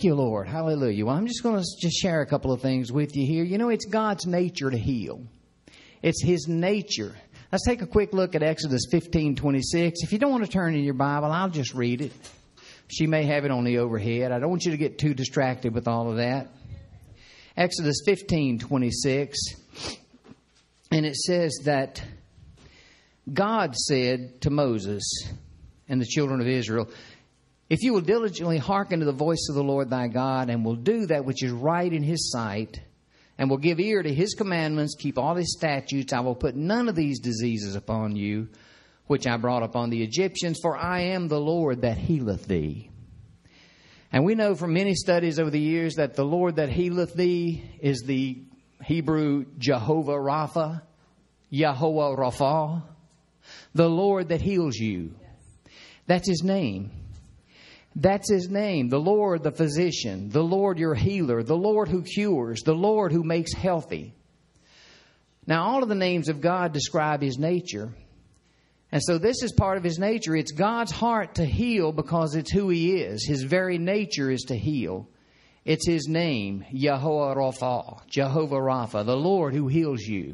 Thank you, Lord. Hallelujah. Well, I'm just going to share a couple of things with you here. You know, it's God's nature to heal. It's His nature. Let's take a quick look at Exodus 15:26. If you don't want to turn in your Bible, I'll just read it. She may have it on the overhead. I don't want you to get too distracted with all of that. Exodus 15:26. And it says that God said to Moses and the children of Israel, if you will diligently hearken to the voice of the Lord thy God, and will do that which is right in His sight, and will give ear to His commandments, keep all His statutes, I will put none of these diseases upon you, which I brought upon the Egyptians, for I am the Lord that healeth thee. And we know from many studies over the years that the Lord that healeth thee is the Hebrew Jehovah Rapha, Yahweh Rapha, the Lord that heals you. That's His name. That's His name. The Lord, the physician, the Lord, your healer, the Lord who cures, the Lord who makes healthy. Now, all of the names of God describe His nature. And so this is part of His nature. It's God's heart to heal because it's who He is. His very nature is to heal. It's His name, Yahweh Rapha, Jehovah Rapha, the Lord who heals you.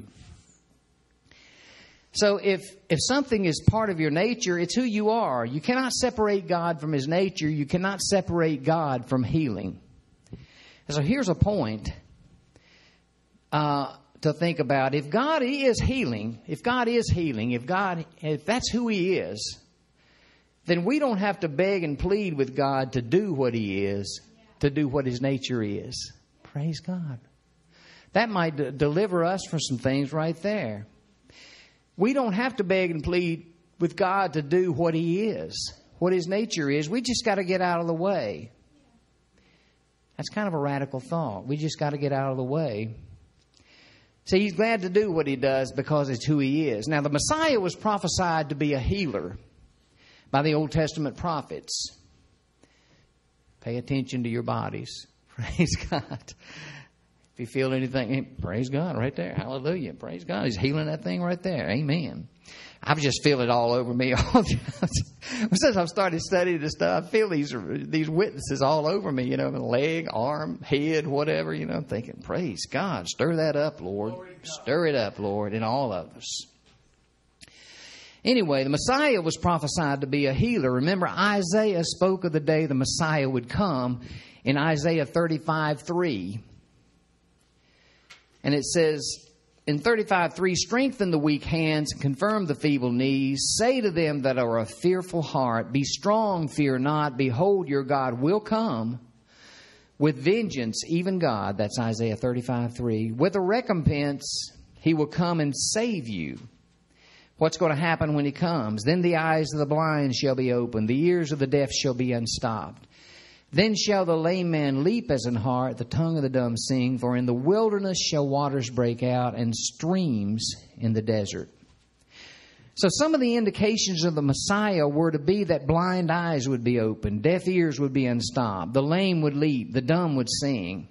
So if something is part of your nature, it's who you are. You cannot separate God from His nature. You cannot separate God from healing. And so here's a point to think about. If God is healing, if that's who He is, then we don't have to beg and plead with God to do what He is, to do what His nature is. Praise God. That might deliver us from some things right there. We don't have to beg and plead with God to do what He is, what His nature is. We just got to get out of the way. That's kind of a radical thought. We just got to get out of the way. See, He's glad to do what He does because it's who He is. Now, the Messiah was prophesied to be a healer by the Old Testament prophets. Pay attention to your bodies. Praise God. If you feel anything, praise God right there. Hallelujah. Praise God. He's healing that thing right there. Amen. I just feel it all over me. Since I've started studying this stuff, I feel these witnesses all over me, leg, arm, head, whatever, I'm thinking, praise God. Stir that up, Lord. Stir it up, Lord, in all of us. Anyway, the Messiah was prophesied to be a healer. Remember, Isaiah spoke of the day the Messiah would come in Isaiah 35:3. And it says in 35:3, strengthen the weak hands and confirm the feeble knees. Say to them that are of fearful heart, be strong, fear not. Behold, your God will come with vengeance, even God. That's Isaiah 35:3. With a recompense, He will come and save you. What's going to happen when He comes? Then the eyes of the blind shall be opened. The ears of the deaf shall be unstopped. Then shall the lame man leap as an hart, the tongue of the dumb sing. For in the wilderness shall waters break out, and streams in the desert. So some of the indications of the Messiah were to be that blind eyes would be opened, deaf ears would be unstopped, the lame would leap, the dumb would sing.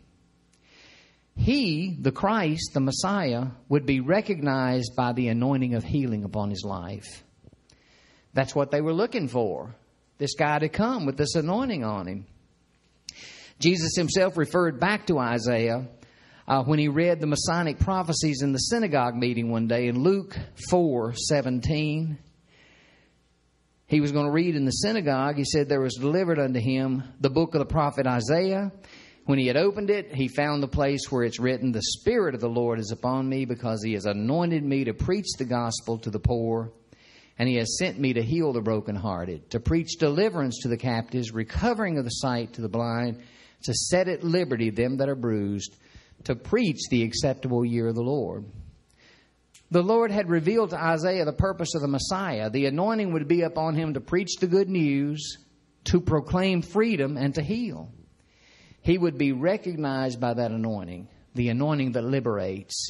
He, the Christ, the Messiah, would be recognized by the anointing of healing upon His life. That's what they were looking for. This guy to come with this anointing on Him. Jesus Himself referred back to Isaiah when He read the Messianic prophecies in the synagogue meeting one day in Luke 4:17. He was going to read in the synagogue. He said there was delivered unto Him the book of the prophet Isaiah. When He had opened it, He found the place where it's written, the Spirit of the Lord is upon me, because He has anointed me to preach the gospel to the poor. And He has sent me to heal the brokenhearted, to preach deliverance to the captives, recovering of the sight to the blind, to set at liberty them that are bruised, to preach the acceptable year of the Lord. The Lord had revealed to Isaiah the purpose of the Messiah. The anointing would be upon Him to preach the good news, to proclaim freedom, and to heal. He would be recognized by that anointing, the anointing that liberates.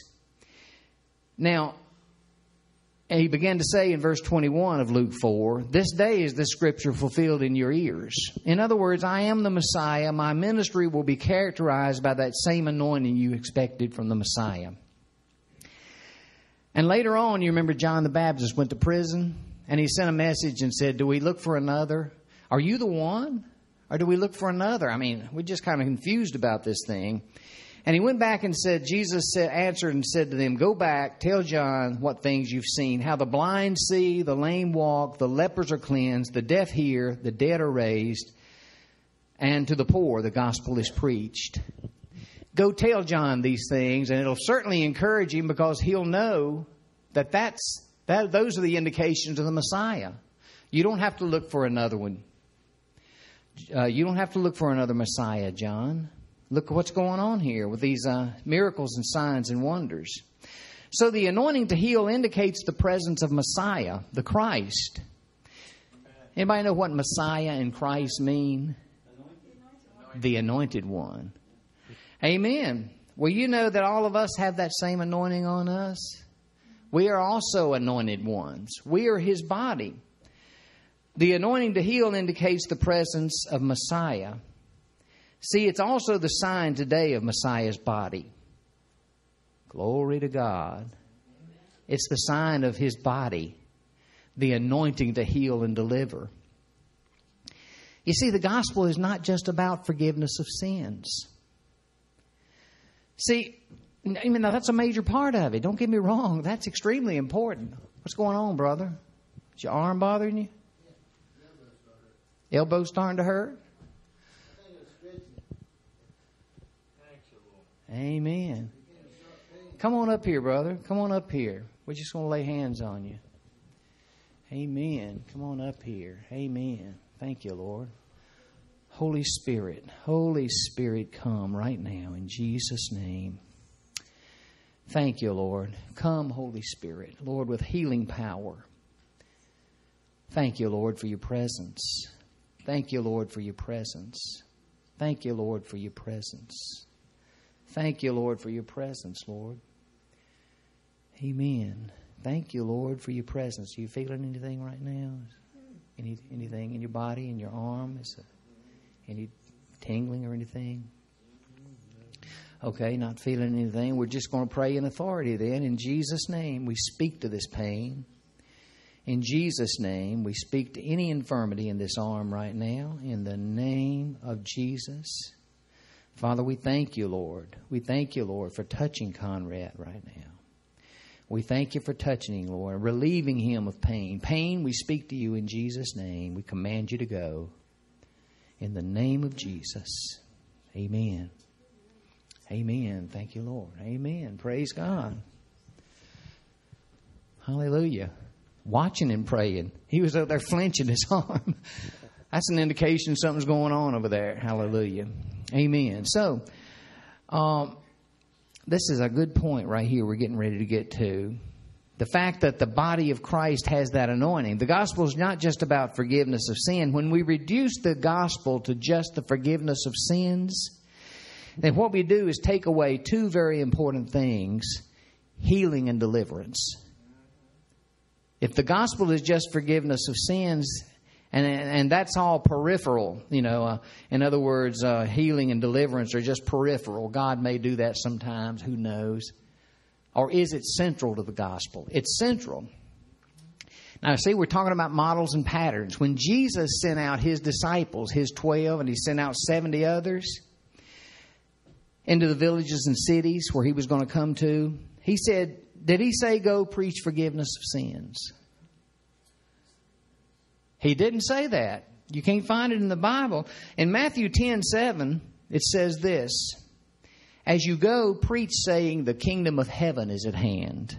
Now, He began to say in verse 21 of Luke 4, this day is this scripture fulfilled in your ears. In other words, I am the Messiah. My ministry will be characterized by that same anointing you expected from the Messiah. And later on, you remember John the Baptist went to prison and he sent a message and said, do we look for another? Are you the one? Or do we look for another? I mean, we're just kind of confused about this thing. And he went back and said, answered and said to them, go back, tell John what things you've seen, how the blind see, the lame walk, the lepers are cleansed, the deaf hear, the dead are raised, and to the poor the gospel is preached. Go tell John these things, and it'll certainly encourage him because he'll know that those are the indications of the Messiah. You don't have to look for another one. You don't have to look for another Messiah, John. Look at what's going on here with these miracles and signs and wonders. So the anointing to heal indicates the presence of Messiah, the Christ. Anybody know what Messiah and Christ mean? The anointed one. Amen. Well, you know that all of us have that same anointing on us. We are also anointed ones. We are His body. The anointing to heal indicates the presence of Messiah. See, it's also the sign today of Messiah's body. Glory to God. It's the sign of His body, the anointing to heal and deliver. You see, the gospel is not just about forgiveness of sins. See, I mean, that's a major part of it. Don't get me wrong. That's extremely important. What's going on, brother? Is your arm bothering you? Elbow's starting to hurt? Amen. Come on up here, brother. Come on up here. We're just going to lay hands on you. Amen. Come on up here. Amen. Thank you, Lord. Holy Spirit, come right now in Jesus' name. Thank you, Lord. Come, Holy Spirit, Lord, with healing power. Thank you, Lord, for your presence. Thank you, Lord, for your presence. Thank you, Lord, for your presence. Thank you, Lord, for your presence, Lord. Amen. Thank you, Lord, for your presence. Are you feeling anything right now? Anything in your body, in your arm? Any tingling or anything? Okay, not feeling anything. We're just going to pray in authority then. In Jesus' name, we speak to this pain. In Jesus' name, we speak to any infirmity in this arm right now. In the name of Jesus. Father, we thank you, Lord. We thank you, Lord, for touching Conrad right now. We thank you for touching him, Lord, relieving him of pain. Pain, we speak to you in Jesus' name. We command you to go. In the name of Jesus. Amen. Amen. Thank you, Lord. Amen. Praise God. Hallelujah. Watching him praying. He was up there flinching his arm. That's an indication something's going on over there. Hallelujah. Amen. So, this is a good point right here we're getting ready to get to. The fact that the body of Christ has that anointing. The gospel is not just about forgiveness of sin. When we reduce the gospel to just the forgiveness of sins, then what we do is take away two very important things, healing and deliverance. If the gospel is just forgiveness of sins, and that's all peripheral, in other words, healing and deliverance are just peripheral. God may do that sometimes, who knows? Or is it central to the gospel? It's central. Now, see, we're talking about models and patterns. When Jesus sent out His disciples, His 12, and He sent out 70 others into the villages and cities where He was going to come to, He said, did He say, go preach forgiveness of sins? He didn't say that. You can't find it in the Bible. In Matthew 10:7, it says this, as you go, preach saying the kingdom of heaven is at hand.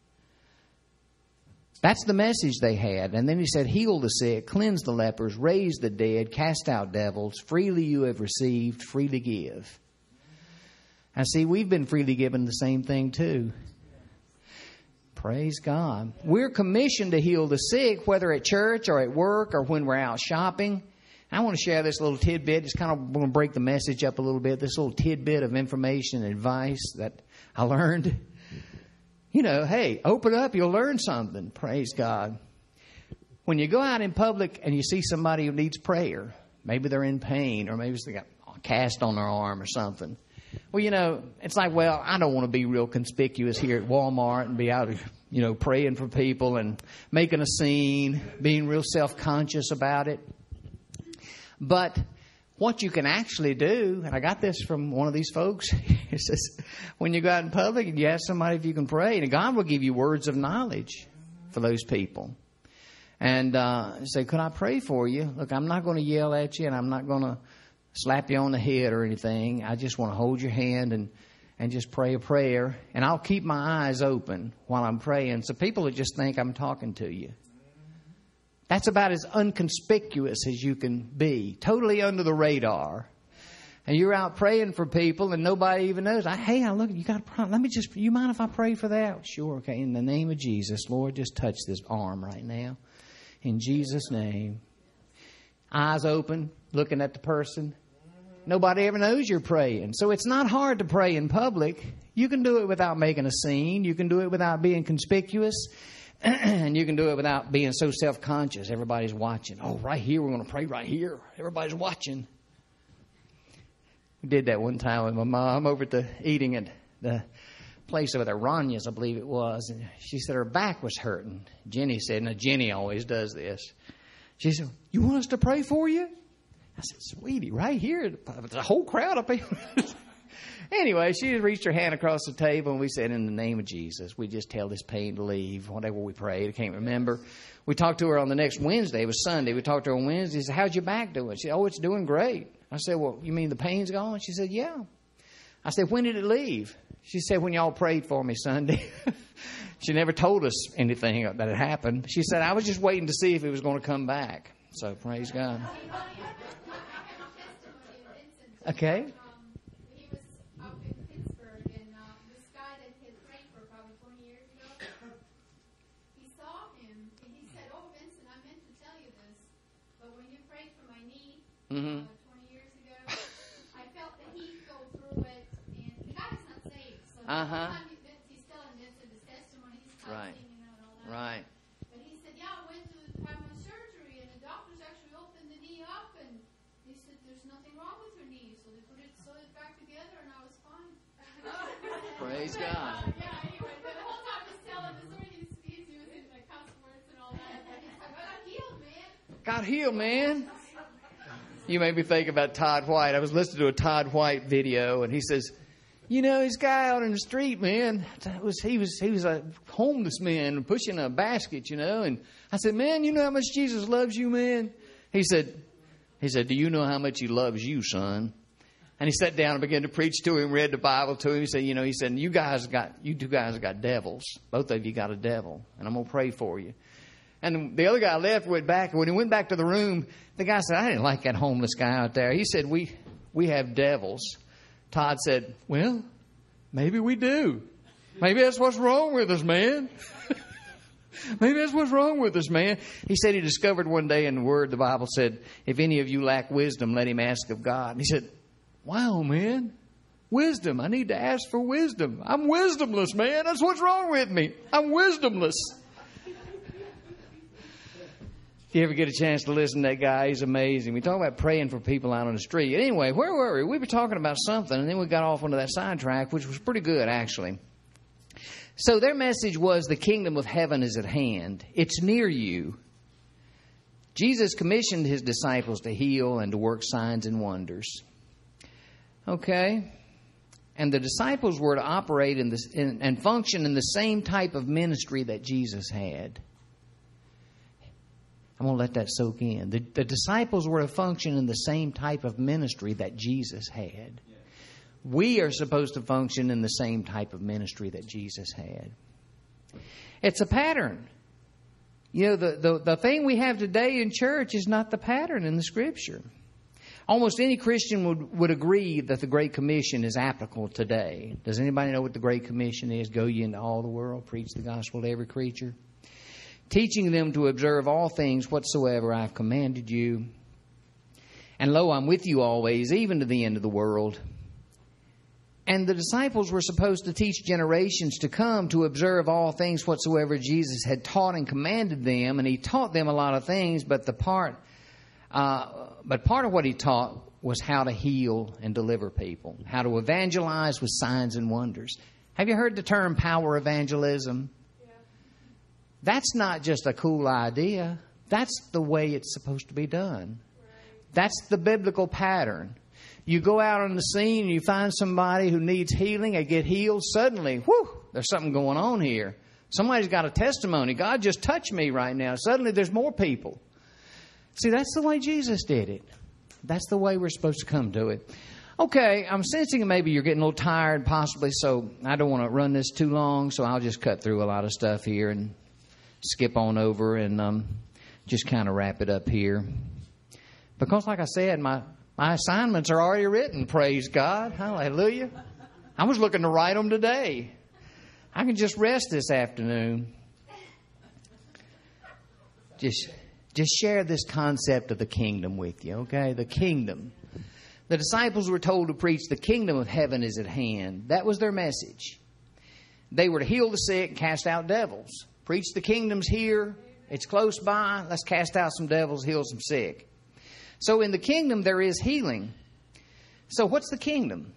That's the message they had. And then He said, heal the sick, cleanse the lepers, raise the dead, cast out devils. Freely you have received, freely give. And see, we've been freely given the same thing too. Praise God. We're commissioned to heal the sick, whether at church or at work or when we're out shopping. I want to share this little tidbit. Just kind of want to break the message up a little bit. This little tidbit of information and advice that I learned. Hey, open up. You'll learn something. Praise God. When you go out in public and you see somebody who needs prayer, maybe they're in pain or maybe they got a cast on their arm or something. Well, it's like, I don't want to be real conspicuous here at Walmart and be out, praying for people and making a scene, being real self-conscious about it. But what you can actually do, and I got this from one of these folks, it says, when you go out in public and you ask somebody if you can pray, and God will give you words of knowledge for those people. And say, could I pray for you? Look, I'm not going to yell at you, and I'm not going to slap you on the head or anything. I just want to hold your hand and just pray a prayer. And I'll keep my eyes open while I'm praying, so people will just think I'm talking to you. That's about as inconspicuous as you can be, totally under the radar. And you're out praying for people and nobody even knows. Hey, look, you got a problem. You mind if I pray for that? Sure, okay. In the name of Jesus, Lord, just touch this arm right now. In Jesus' name. Eyes open, looking at the person. Nobody ever knows you're praying. So it's not hard to pray in public. You can do it without making a scene. You can do it without being conspicuous. And you can do it without being so self-conscious. Everybody's watching. Oh, right here, we're going to pray right here. Everybody's watching. We did that one time with my mom over at eating at the place over there, Rania's, I believe it was. And she said her back was hurting. Jenny said, now Jenny always does this. She said, you want us to pray for you? I said, sweetie, right here. There's a whole crowd up here. Anyway, she just reached her hand across the table, and we said, in the name of Jesus, we just tell this pain to leave, whatever we prayed. I can't remember. We talked to her on the next Wednesday. It was Sunday. We talked to her on Wednesday. She said, how's your back doing? She said, oh, it's doing great. I said, well, you mean the pain's gone? She said, yeah. I said, when did it leave? She said, when y'all prayed for me Sunday. She never told us anything that had happened. She said, I was just waiting to see if it was going to come back. So, praise God. Okay. Mm-hmm. 20 years ago, I felt the heat go through it, and the guy is not saved. So he's telling Vincent his testimony, he's cussing, and all that. Right. But he said, yeah, I went to have my surgery, and the doctors actually opened the knee up, and they said there's nothing wrong with her knee. So they sewed it back together, and I was fine. Praise God. Yeah, anyway, the whole time he's telling the story, he's using the cuss words and all that. But he's like, I got healed, man. Got healed, man. You made me think about Todd White. I was listening to a Todd White video, and he says, you know, this guy out in the street, man, he was a homeless man pushing a basket, you know. And I said, man, you know how much Jesus loves you, man? He said, do you know how much he loves you, son? And he sat down and began to preach to him, read the Bible to him. He said, you two guys have got devils. Both of you got a devil, and I'm going to pray for you. And the other guy left, went back. And when he went back to the room, the guy said, I didn't like that homeless guy out there. He said, we have devils. Todd said, well, maybe we do. Maybe that's what's wrong with us, man. Maybe that's what's wrong with us, man. He said he discovered one day in the Word, the Bible said, if any of you lack wisdom, let him ask of God. And he said, wow, man, wisdom. I need to ask for wisdom. I'm wisdomless, man. That's what's wrong with me. I'm wisdomless. If you ever get a chance to listen to that guy, he's amazing. We talk about praying for people out on the street. Anyway, where were we? We were talking about something, and then we got off onto that sidetrack, which was pretty good, actually. So their message was the kingdom of heaven is at hand. It's near you. Jesus commissioned his disciples to heal and to work signs and wonders. Okay? And the disciples were to operate and function in the same type of ministry that Jesus had. I'm going to let that soak in. The disciples were to function in the same type of ministry that Jesus had. Yeah. We are supposed to function in the same type of ministry that Jesus had. It's a pattern. You know, the thing we have today in church is not the pattern in the Scripture. Almost any Christian would agree that the Great Commission is applicable today. Does anybody know what the Great Commission is? Go ye into all the world, preach the gospel to every creature, teaching them to observe all things whatsoever I have commanded you. And lo, I'm with you always, even to the end of the world. And the disciples were supposed to teach generations to come to observe all things whatsoever Jesus had taught and commanded them. And he taught them a lot of things, but part of what he taught was how to heal and deliver people, how to evangelize with signs and wonders. Have you heard the term power evangelism? That's not just a cool idea. That's the way it's supposed to be done. That's the biblical pattern. You go out on the scene and you find somebody who needs healing, they get healed. Suddenly, whew, there's something going on here. Somebody's got a testimony. God just touched me right now. Suddenly there's more people. See, that's the way Jesus did it. That's the way we're supposed to come to it. Okay, I'm sensing maybe you're getting a little tired possibly, so I don't want to run this too long, so I'll just cut through a lot of stuff here and skip on over and just kind of wrap it up here. Because like I said, my assignments are already written, praise God. Hallelujah. I was looking to write them today. I can just rest this afternoon. Just share this concept of the kingdom with you, okay? The kingdom. The disciples were told to preach the kingdom of heaven is at hand. That was their message. They were to heal the sick and cast out devils. Preach the kingdom's here. It's close by. Let's cast out some devils, heal some sick. So in the kingdom, there is healing. So what's the kingdom?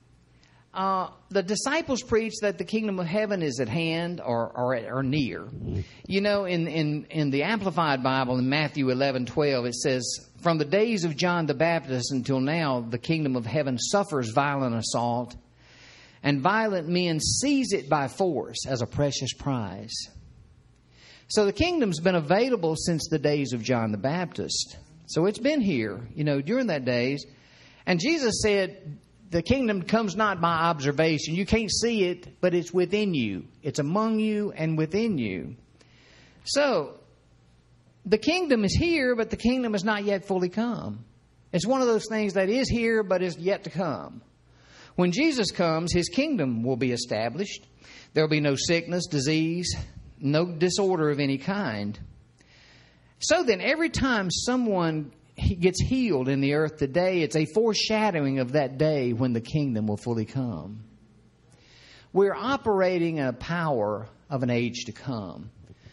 The disciples preached that the kingdom of heaven is at hand or near. You know, in the Amplified Bible, in Matthew 11:12, it says, "From the days of John the Baptist until now, the kingdom of heaven suffers violent assault, and violent men seize it by force as a precious prize." So the kingdom's been available since the days of John the Baptist. So it's been here, you know, during that days. And Jesus said, the kingdom comes not by observation. You can't see it, but it's within you. It's among you and within you. So, the kingdom is here, but the kingdom has not yet fully come. It's one of those things that is here, but is yet to come. When Jesus comes, His kingdom will be established. There will be no sickness, disease, no disorder of any kind. So then, every time someone gets healed in the earth today, it's a foreshadowing of that day when the kingdom will fully come. We're operating in a power of an age to come.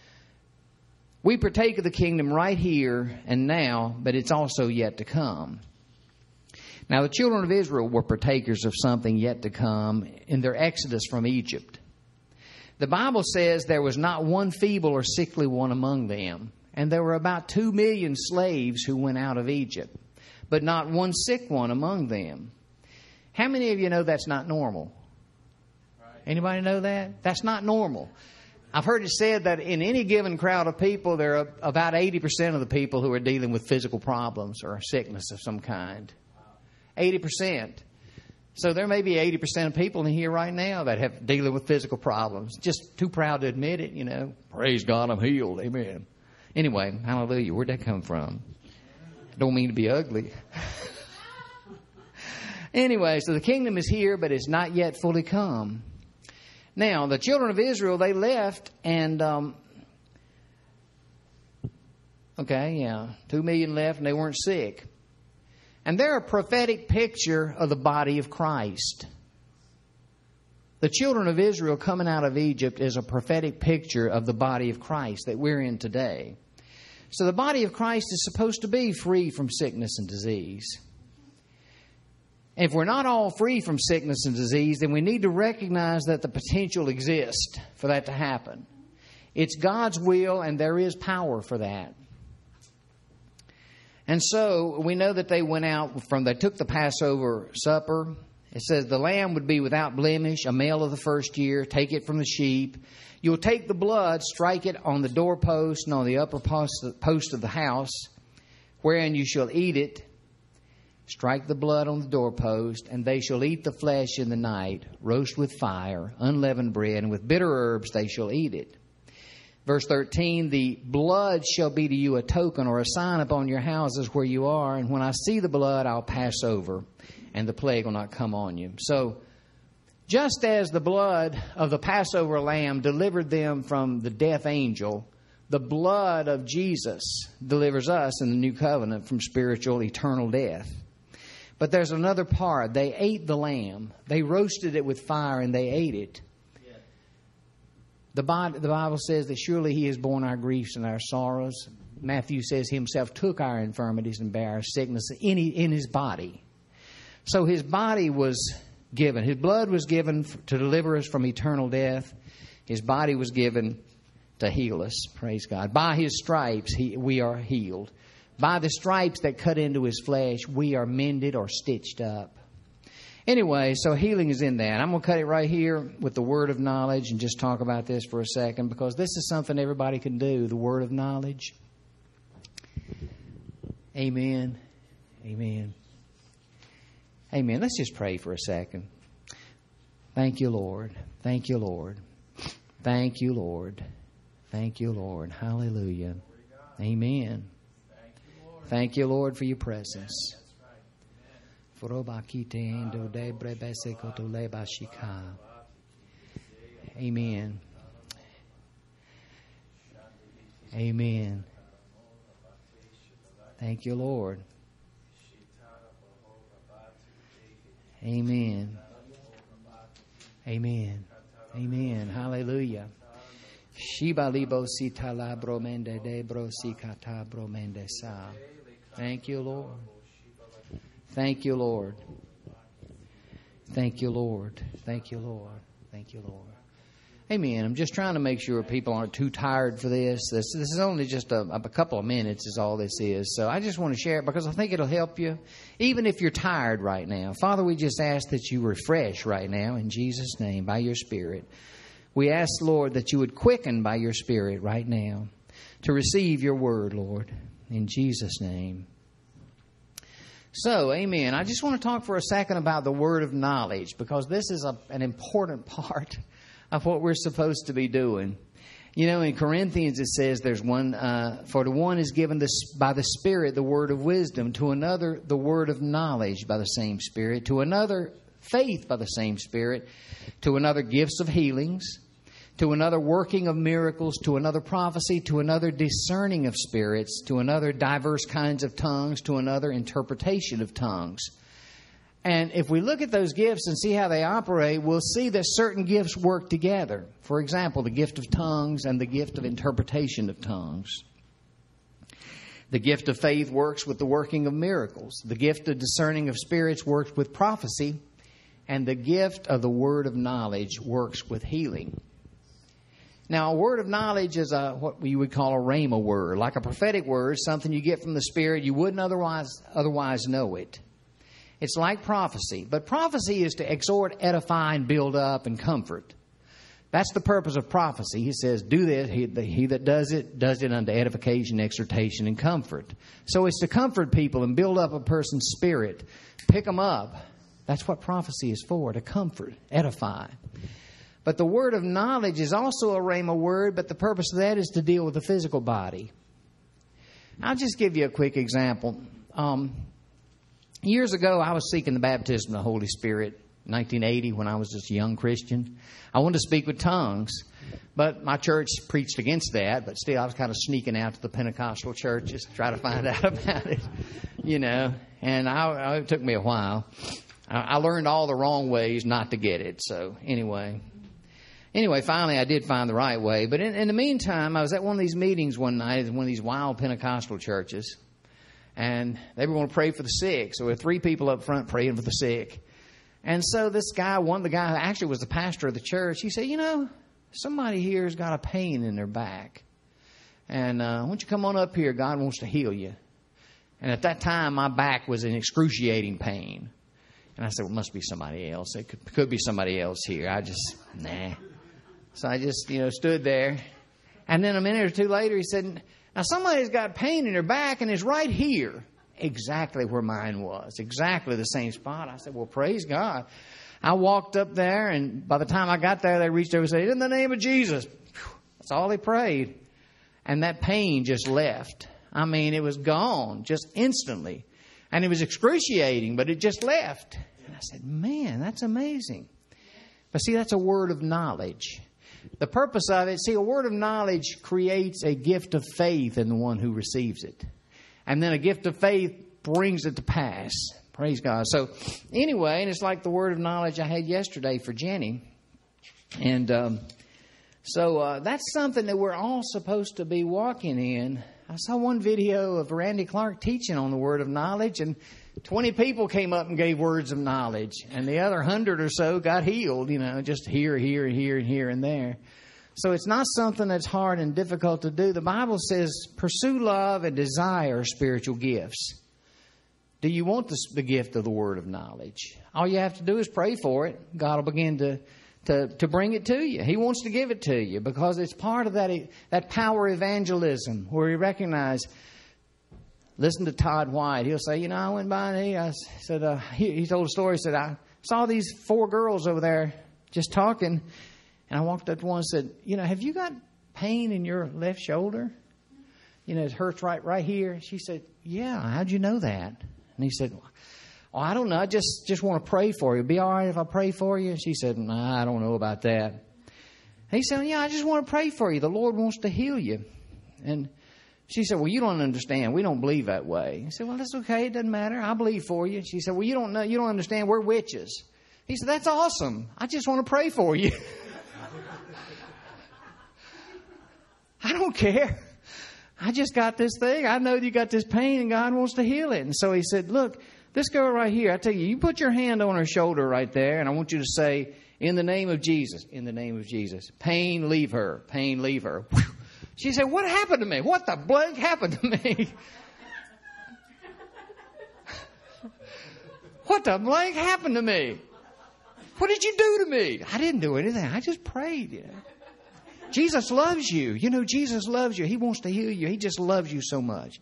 We partake of the kingdom right here and now, but it's also yet to come. Now, the children of Israel were partakers of something yet to come in their exodus from Egypt. The Bible says there was not one feeble or sickly one among them. And there were about 2 million slaves who went out of Egypt, but not one sick one among them. How many of you know that's not normal? Anybody know that? That's not normal. I've heard it said that in any given crowd of people, there are about 80% of the people who are dealing with physical problems or sickness of some kind. 80%. So there may be 80% of people in here right now that have dealing with physical problems. Just too proud to admit it, you know. Praise God, I'm healed. Amen. Anyway, hallelujah. Where'd that come from? Don't mean to be ugly. Anyway, so the kingdom is here, but it's not yet fully come. Now, the children of Israel, they left and, 2 million left and they weren't sick. And they're a prophetic picture of the body of Christ. The children of Israel coming out of Egypt is a prophetic picture of the body of Christ that we're in today. So the body of Christ is supposed to be free from sickness and disease. If we're not all free from sickness and disease, then we need to recognize that the potential exists for that to happen. It's God's will, and there is power for that. And so we know that they went out they took the Passover supper. It says the lamb would be without blemish, a male of the first year. Take it from the sheep. You'll take the blood, strike it on the doorpost and on the upper post of the house, wherein you shall eat it. Strike the blood on the doorpost, and they shall eat the flesh in the night, roast with fire, unleavened bread, and with bitter herbs they shall eat it. Verse 13, the blood shall be to you a token or a sign upon your houses where you are, and when I see the blood, I'll pass over, and the plague will not come on you. So, just as the blood of the Passover lamb delivered them from the death angel, the blood of Jesus delivers us in the new covenant from spiritual eternal death. But there's another part. They ate the lamb. They roasted it with fire and they ate it. The Bible says that surely He has borne our griefs and our sorrows. Matthew says He Himself took our infirmities and bare our sickness in His body. So His body was given. His blood was given to deliver us from eternal death. His body was given to heal us. Praise God. By His stripes we are healed. By the stripes that cut into His flesh, we are mended or stitched up. Anyway, so healing is in that. I'm going to cut it right here with the word of knowledge and just talk about this for a second, because this is something everybody can do, the word of knowledge. Amen. Amen. Amen. Let's just pray for a second. Thank you, Lord. Thank you, Lord. Thank you, Lord. Thank you, Lord. Hallelujah. Amen. Thank you, Lord, for your presence. Amen. Amen. Thank you, Lord. Amen. Amen. Amen. Hallelujah. Shiba libo sita labro mende debro sikata bro mende sa. Thank you, Lord. Thank you, Lord. Thank you, Lord. Thank you, Lord. Thank you, Lord. Amen. I'm just trying to make sure people aren't too tired for this. This is only just a couple of minutes is all this is. So I just want to share it because I think it'll help you, even if you're tired right now. Father, we just ask that you refresh right now in Jesus' name by your Spirit. We ask, Lord, that you would quicken by your Spirit right now to receive your word, Lord, in Jesus' name. So, amen. I just want to talk for a second about the word of knowledge, because this is an important part of what we're supposed to be doing. You know, in Corinthians it says there's one, for to one is given by the Spirit the word of wisdom, to another the word of knowledge by the same Spirit, to another faith by the same Spirit, to another gifts of healings, to another working of miracles, to another prophecy, to another discerning of spirits, to another diverse kinds of tongues, to another interpretation of tongues. And if we look at those gifts and see how they operate, we'll see that certain gifts work together. For example, the gift of tongues and the gift of interpretation of tongues. The gift of faith works with the working of miracles. The gift of discerning of spirits works with prophecy. And the gift of the word of knowledge works with healing. Now, a word of knowledge is what we would call a rhema word, like a prophetic word, something you get from the Spirit. You wouldn't otherwise know it. It's like prophecy. But prophecy is to exhort, edify, and build up and comfort. That's the purpose of prophecy. He says, do this. He that does it unto edification, exhortation, and comfort. So it's to comfort people and build up a person's spirit. Pick them up. That's what prophecy is for, to comfort, edify. But the word of knowledge is also a rhema word, but the purpose of that is to deal with the physical body. I'll just give you a quick example. Years ago, I was seeking the baptism of the Holy Spirit, 1980, when I was just a young Christian. I wanted to speak with tongues, but my church preached against that. But still, I was kind of sneaking out to the Pentecostal churches to try to find out about it, you know. And it took me a while. I learned all the wrong ways not to get it. So anyway, finally I did find the right way. But in the meantime, I was at one of these meetings one night at one of these wild Pentecostal churches. And they were going to pray for the sick. So there were 3 people up front praying for the sick. And so this guy, the guy who actually was the pastor of the church, he said, you know, somebody here has got a pain in their back. And why don't you come on up here? God wants to heal you. And at that time, my back was in excruciating pain. And I said, well, it must be somebody else. It could be somebody else here. Nah. So I just, stood there. And then a minute or two later, he said, now somebody's got pain in their back and it's right here. Exactly where mine was. Exactly the same spot. I said, well, praise God. I walked up there, and by the time I got there, they reached over and said, in the name of Jesus. That's all they prayed. And that pain just left. I mean, it was gone just instantly. And it was excruciating, but it just left. And I said, man, that's amazing. But see, that's a word of knowledge. The purpose of it, a word of knowledge creates a gift of faith in the one who receives it. And then a gift of faith brings it to pass. Praise God. So anyway, and it's like the word of knowledge I had yesterday for Jenny. And so that's something that we're all supposed to be walking in. I saw one video of Randy Clark teaching on the word of knowledge, and 20 people came up and gave words of knowledge, and the other 100 or so got healed, just here, and there. So it's not something that's hard and difficult to do. The Bible says, pursue love and desire spiritual gifts. Do you want the gift of the word of knowledge? All you have to do is pray for it. God will begin to bring it to you. He wants to give it to you because it's part of that power evangelism where we recognize. Listen to Todd White. He'll say, I went by and he told a story. He said, I saw these 4 girls over there just talking. And I walked up to one and said, have you got pain in your left shoulder? It hurts right here. She said, yeah, how'd you know that? And he said, I don't know. I just want to pray for you. Be all right if I pray for you? And she said, nah, I don't know about that. And he said, yeah, I just want to pray for you. The Lord wants to heal you. And she said, well, you don't understand. We don't believe that way. He said, well, that's okay. It doesn't matter. I believe for you. She said, well, you don't know. You don't understand. We're witches. He said, that's awesome. I just want to pray for you. I don't care. I just got this thing. I know you got this pain and God wants to heal it. And so he said, look, this girl right here, I tell you, you put your hand on her shoulder right there, and I want you to say, in the name of Jesus, in the name of Jesus, pain, leave her, pain, leave her. She said, what happened to me? What the blank happened to me? What the blank happened to me? What did you do to me? I didn't do anything. I just prayed. Jesus loves you. Jesus loves you. He wants to heal you. He just loves you so much.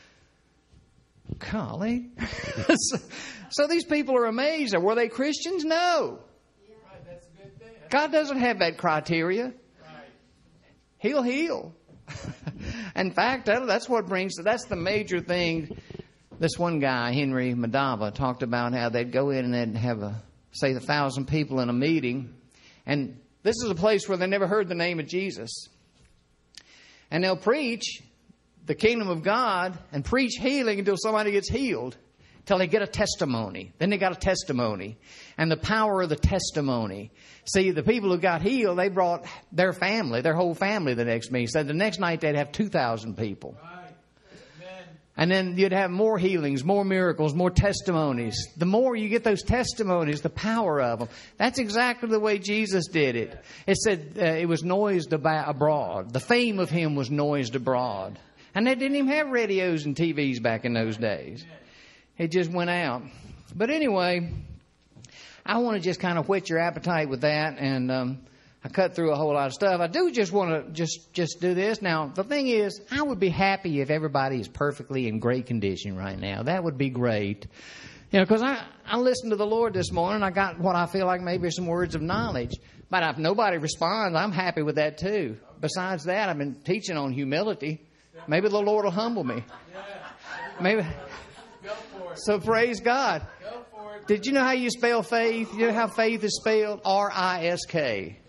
Golly. So these people are amazed. Were they Christians? No. God doesn't have that criteria. He'll heal. In fact, that's the major thing. This one guy, Henry Madava, talked about how they'd go in and they'd have 1,000 people in a meeting. And this is a place where they never heard the name of Jesus. And they'll preach the kingdom of God and preach healing until somebody gets healed, till they get a testimony. Then they got a testimony. And the power of the testimony. See, the people who got healed, they brought their family, their whole family the next meeting. So the next night they'd have 2,000 people. And then you'd have more healings, more miracles, more testimonies. The more you get those testimonies, the power of them. That's exactly the way Jesus did it. It said it was noised abroad. The fame of him was noised abroad. And they didn't even have radios and TVs back in those days. It just went out. But anyway, I want to just kind of whet your appetite with that. And I cut through a whole lot of stuff. I do just want to just do this. Now, the thing is, I would be happy if everybody is perfectly in great condition right now. That would be great. Because I listened to the Lord this morning. I got what I feel like maybe some words of knowledge. But if nobody responds, I'm happy with that too. Besides that, I've been teaching on humility. Maybe the Lord will humble me. Maybe. So praise God. Did you know how you spell faith? You know how faith is spelled? R-I-S-K.